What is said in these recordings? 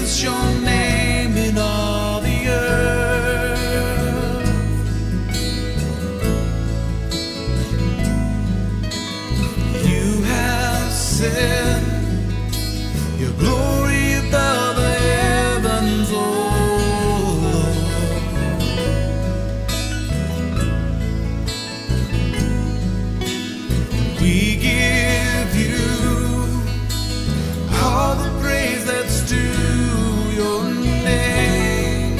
is your name in all the earth. You have set your glory above the heavens, oh Lord. We give you all the praise that's due your name.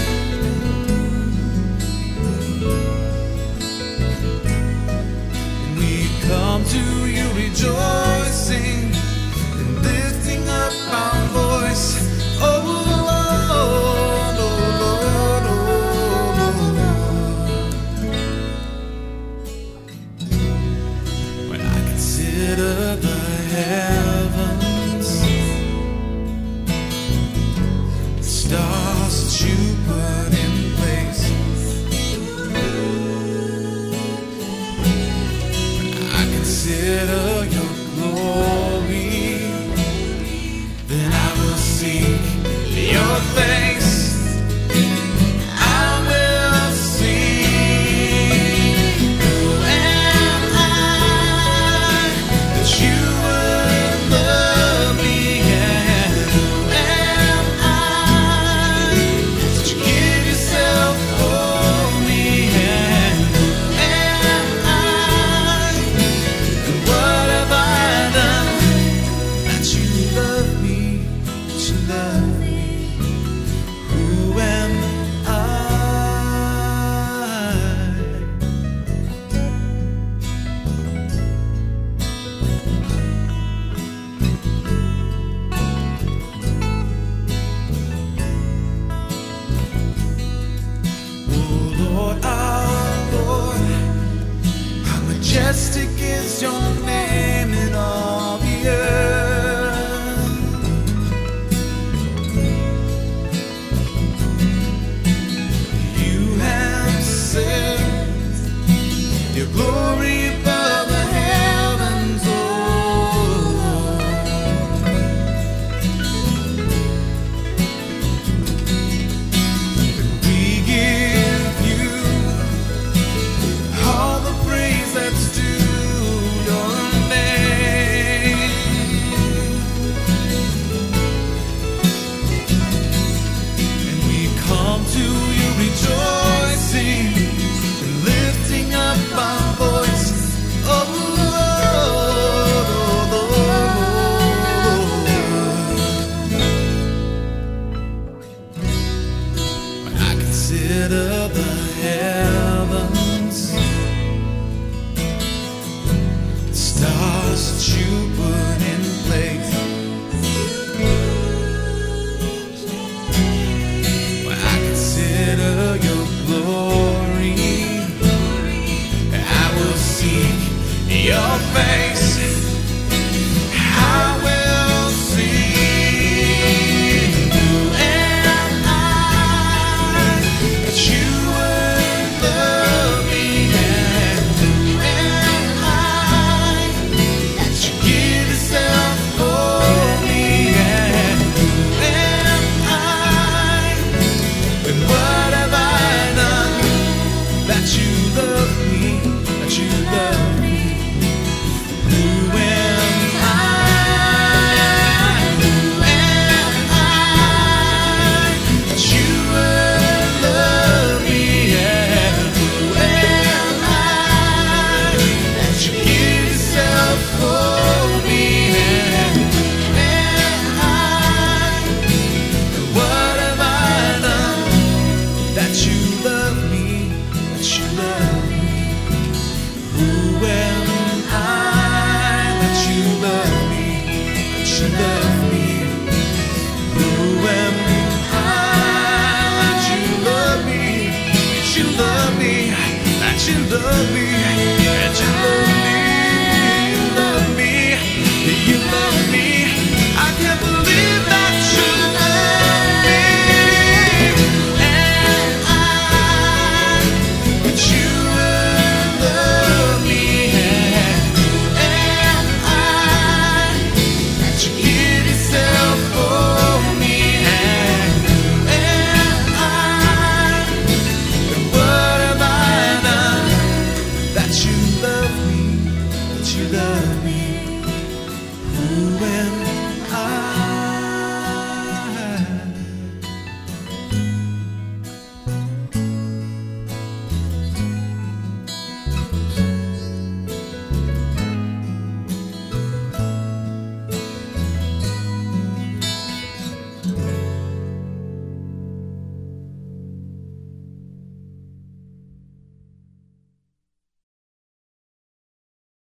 And we come to you rejoicing and lifting up our voice. Oh Lord, oh Lord, oh Lord. When I consider the heavens, stars that you put in place, when I consider your glory, then I will seek your face. I will sing. Who am I that you would love me? And who am I that you give yourself for me? And who am I? And what have I done that you love me? That you love me? Who am I? Oh Lord, our Lord, how majestic is your name in all the earth. You have set your glory above the heavens, oh Lord. We give you all the praise that's due your name. And we come to you rejoicing and lifting up our voice. Oh Lord, oh Lord. When I consider the heavens, the stars that you put in place, when I consider your glory, I will seek your face. I will sing. Who am I that you would love me? And who am I that you give yourself for me? And who am I? And what have I done that you love me? That you love me? Who am I? Who am I that you would love me? And who am I that you give yourself for me? And who am I? And what have I done that you love me? That you love me? Who am I that you love me? That you love me? Who am I that you love me? That you love me? That you love me?